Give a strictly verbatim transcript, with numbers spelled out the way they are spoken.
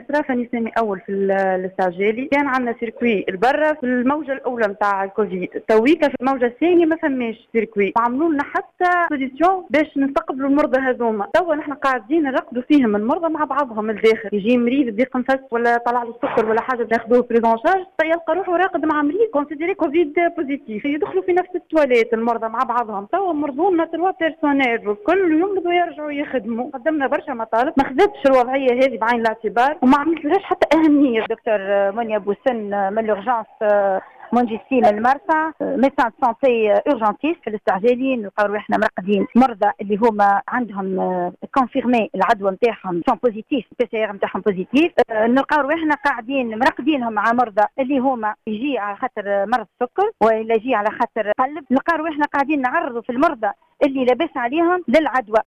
صرا فاني سامي اول في الاستعجالي كان عندنا سيركوي البرا في الموجه الاولى نتاع الكوفيد، تويكا في الموجه الثانيه ما فماش سيركوي، وعملوا لنا حتى بوزيسيون باش نستقبلوا المرضى هذوما. توا نحن قاعدين نرقدوا فيهم المرضى مع بعضهم الداخل، يجي مريض ضيق نفس ولا طلع له السكر ولا حاجه ناخذوه بريزون شارج، يلقى روحه راقد مع مريض كونسيديري كوفيد بوزيتيف، يدخلوا في نفس التواليت المرضى مع بعضهم. توا مرضونا تروا بيرسونيل كل يوم بدو يرجعوا يخدموا، قدمنا برشا مطالب ما خذتش الوضعيه هذه بعين الاعتبار وما عملتلهاش حتى اهميه. دكتور منيا بوسن من لورجانس منجسي من المرسى، ميدسان سانتي اورجانتيست في الاستعجالي. نلقاو روحنا مرقدين مرضى اللي هما عندهم كونفيرمي العدوى نتاعهم سون بوزيتيف، بي سي ار نتاعهم بوزيتيف. نلقاو روحنا قاعدين مرقدينهم مع مرضى اللي هما يجي على خاطر مرض سكر ولا يجي على خاطر قلب. نلقاو روحنا قاعدين نعرضوا في المرضى اللي لاباس عليهم للعدوى.